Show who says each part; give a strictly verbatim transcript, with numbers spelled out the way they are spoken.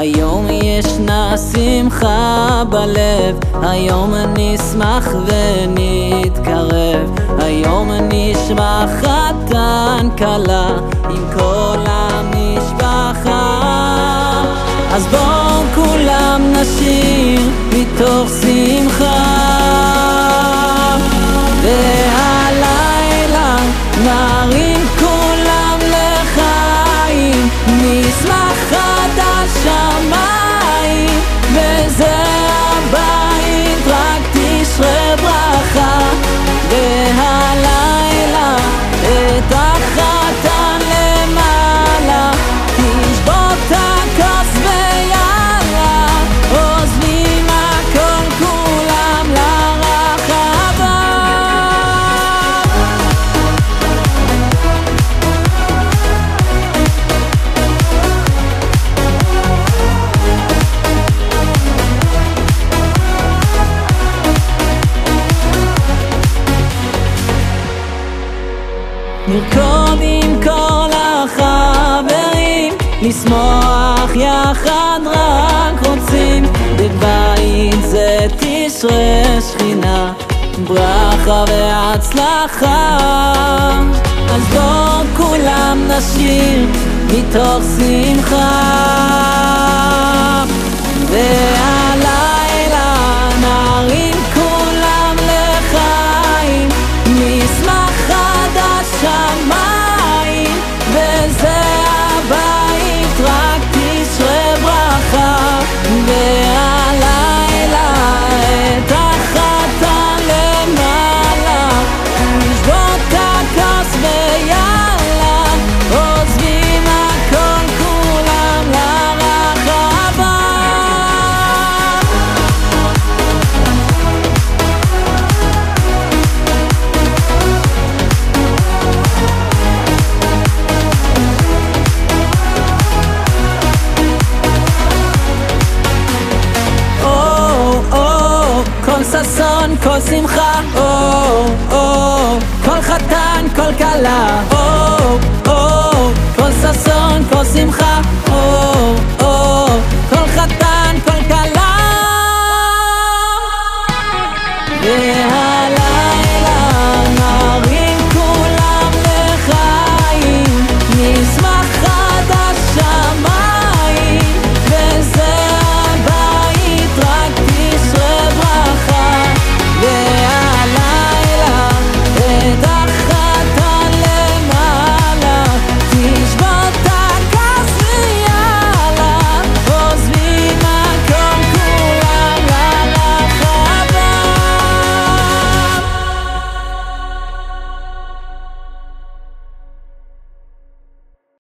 Speaker 1: היום ישנה שמחה בלב, היום נשמח ונתקרב, היום נשמע חתן כלה עם כל המשפחה. אז בואו כולם נשיר מתוך שמחה, והלילה נרים כולם לחיים, נשמח עד השמיים, וזה הבית רק תשרה ברכה. והלילה את החתן למעלה, תשבות הכוס ויאללה, עוזבים הכל כולם לרחבה. נרקוד עם כל החברים, לשמוח יחד רק רוצים, בבית זה תשרה שכינה, ברכה והצלחה. אז בואו כולם נשיר מתוך שמחה, והלילה נרים כולם לחיים, נשמח עד השמיים, וזה הבית רק תשרה ברכה. והלילה את החתן למעלה, תשבות הכוס ויאללה, עוזבים הכל כולם לרחבה. כל ששון, כל שמחה, או, או, כל חתן, כל כלה, או, או, כל ששון, כל שמחה, או, או, כל חתן